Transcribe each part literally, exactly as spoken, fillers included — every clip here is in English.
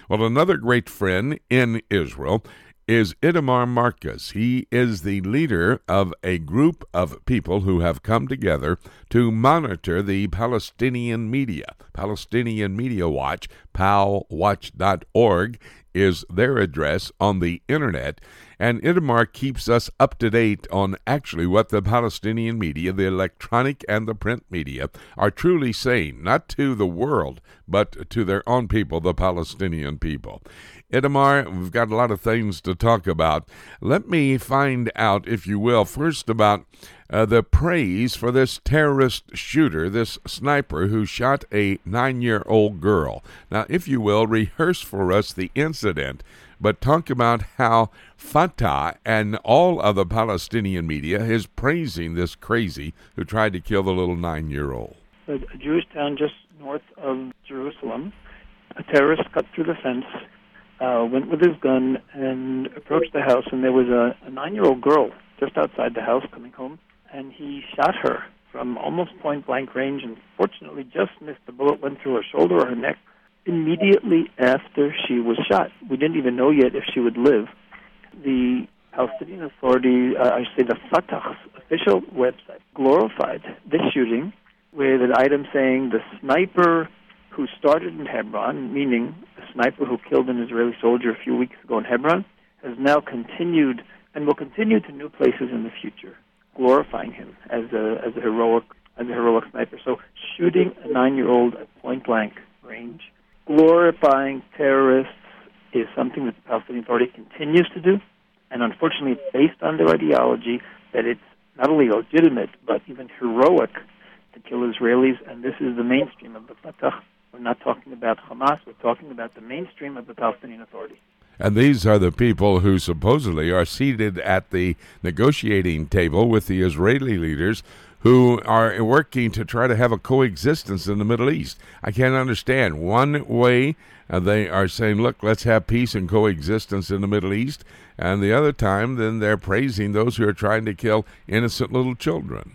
Well, another great friend in Israel is Itamar Marcus. He is the leader of a group of people who have come together to monitor the Palestinian media. Palestinian Media Watch, pal watch dot org, is their address on the internet. And Itamar keeps us up to date on actually what the Palestinian media, the electronic and the print media, are truly saying, not to the world, but to their own people, the Palestinian people. Itamar, we've got a lot of things to talk about. Let me find out, if you will, first about uh, the praise for this terrorist shooter, this sniper who shot a nine-year-old girl. Now, if you will, rehearse for us the incident, but talk about how Fatah and all of the Palestinian media is praising this crazy who tried to kill the little nine-year-old. A Jewish town just north of Jerusalem, a terrorist cut through the fence, uh, went with his gun and approached the house, and there was a, a nine-year-old girl just outside the house coming home, and he shot her from almost point-blank range, and fortunately just missed. The bullet went through her shoulder or her neck immediately after she was shot. We didn't even know yet if she would live. The Palestinian Authority, uh, I should say the Fatah's official website, glorified this shooting with an item saying the sniper who started in Hebron, meaning the sniper who killed an Israeli soldier a few weeks ago in Hebron, has now continued and will continue to new places in the future, glorifying him as a as a heroic as a heroic sniper. So shooting a nine-year-old at point-blank range, glorifying terrorists, is something that the Palestinian Authority continues to do, and unfortunately it's based on their ideology that it's not only legitimate but even heroic to kill Israelis, and this is the mainstream of the Fatah. We're not talking about Hamas, we're talking about the mainstream of the Palestinian Authority. And these are the people who supposedly are seated at the negotiating table with the Israeli leaders who are working to try to have a coexistence in the Middle East. I can't understand. One way uh, they are saying, look, let's have peace and coexistence in the Middle East, and the other time then they're praising those who are trying to kill innocent little children.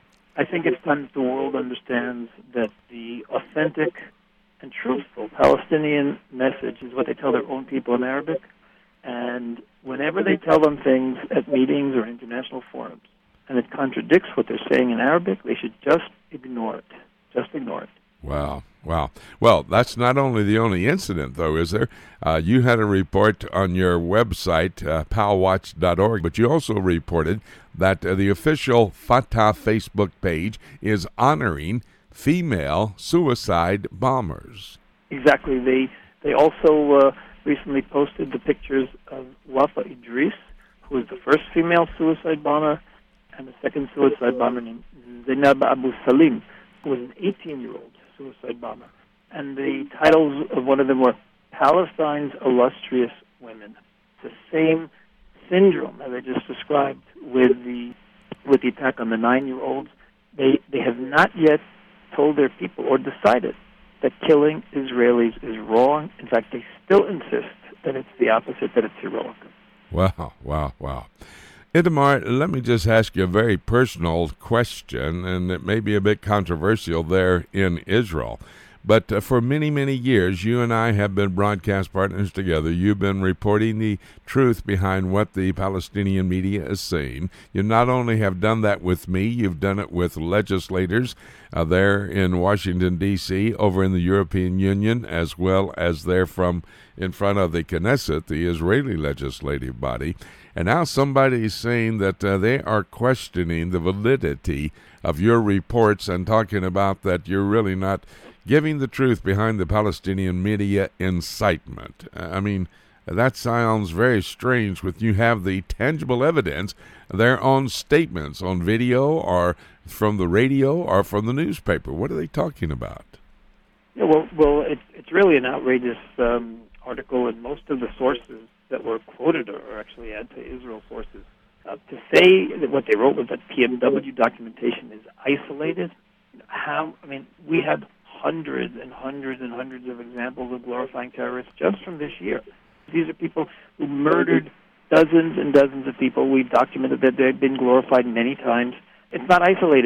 I think it's time that the world understands that the authentic and truthful Palestinian message is what they tell their own people in Arabic, and whenever they tell them things at meetings or international forums, and it contradicts what they're saying in Arabic, they should just ignore it. Just ignore it. Wow, wow. Well, that's not only the only incident, though, is there? Uh, you had a report on your website, uh, pal watch dot org, but you also reported that uh, the official Fatah Facebook page is honoring female suicide bombers. Exactly. They they also uh, recently posted the pictures of Wafa Idris, who was the first female suicide bomber, and the second suicide bomber named Zainab Abu Salim, who was an eighteen-year-old suicide bomber. And the titles of one of them were Palestine's Illustrious Women. It's the same syndrome as I just described with the with the attack on the nine-year-olds. They they have not yet told their people or decided that killing Israelis is wrong. In fact, they still insist that it's the opposite, that it's heroic. Wow, wow, wow. Itamar, let me just ask you a very personal question, and it may be a bit controversial there in Israel. But uh, for many, many years, you and I have been broadcast partners together. You've been reporting the truth behind what the Palestinian media is saying. You not only have done that with me, you've done it with legislators uh, there in Washington, D C, over in the European Union, as well as there from in front of the Knesset, the Israeli legislative body. And now somebody is saying that uh, they are questioning the validity of your reports and talking about that you're really not giving the truth behind the Palestinian media incitement. I mean, that sounds very strange when you have the tangible evidence, their own statements on video or from the radio or from the newspaper. What are they talking about? Yeah, well, well, it, it's really an outrageous um, article, and most of the sources that were quoted are actually anti-Israel sources. Uh, to say that what they wrote was that P M W documentation is isolated, how, I mean, we had hundreds and hundreds and hundreds of examples of glorifying terrorists just from this year. These are people who murdered dozens and dozens of people. We've documented that they've been glorified many times. It's not isolated.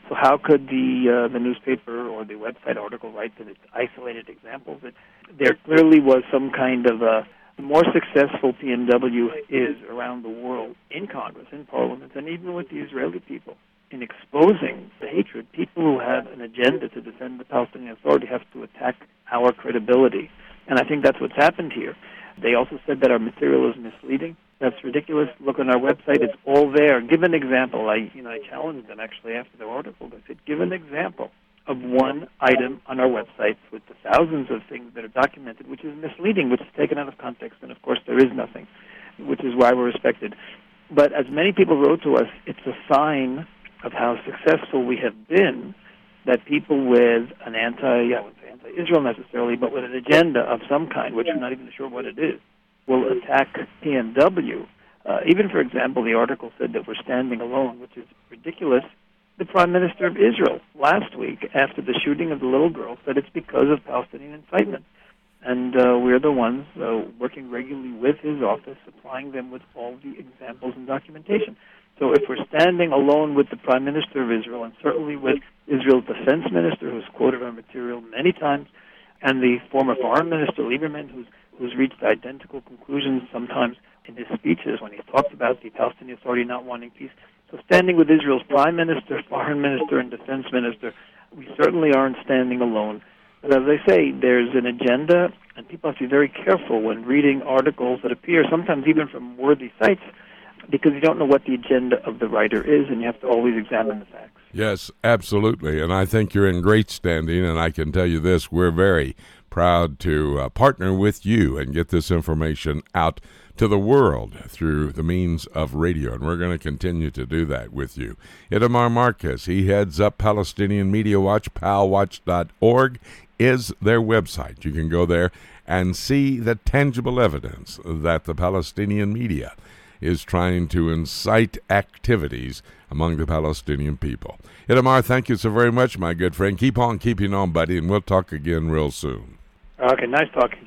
So how could the uh, the newspaper or the website article write that it's isolated examples? That there clearly was some kind of a more successful P N W is around the world, in Congress, in Parliament, and even with the Israeli people, in exposing the hatred. People who have an agenda to defend the Palestinian Authority have to attack our credibility. And I think that's what's happened here. They also said that our material is misleading. That's ridiculous. Look on our website; it's all there. Give an example. I, you know, I challenged them actually after the article. I said, give an example of one item on our website with the thousands of things that are documented, which is misleading, which is taken out of context, and of course there is nothing, which is why we're respected. But as many people wrote to us, it's a sign of how successful we have been that people with an anti, I wouldn't say anti-Israel necessarily, but with an agenda of some kind, which we're not even sure what it is, will attack P N W. Uh, even, for example, the article said that we're standing alone, which is ridiculous. The Prime Minister of Israel last week, after the shooting of the little girl, said it's because of Palestinian incitement. And uh, we're the ones uh, working regularly with his office, supplying them with all the examples and documentation. So if we're standing alone with the Prime Minister of Israel, and certainly with Israel's Defense Minister, who's quoted our material many times, and the former Foreign Minister, Lieberman, who's, who's reached identical conclusions sometimes in his speeches when he's talked about the Palestinian Authority not wanting peace. So standing with Israel's Prime Minister, Foreign Minister, and Defense Minister, we certainly aren't standing alone. But as I say, there's an agenda, and people have to be very careful when reading articles that appear, sometimes even from worthy sites, because you don't know what the agenda of the writer is, and you have to always examine the facts. Yes, absolutely. And I think you're in great standing, and I can tell you this, we're very proud to uh, partner with you and get this information out to the world through the means of radio, and we're going to continue to do that with you. Itamar Marcus, he heads up Palestinian Media Watch, pal watch dot org is their website. You can go there and see the tangible evidence that the Palestinian media is trying to incite activities among the Palestinian people. Itamar, thank you so very much, my good friend. Keep on keeping on, buddy, and we'll talk again real soon. Okay, nice talking.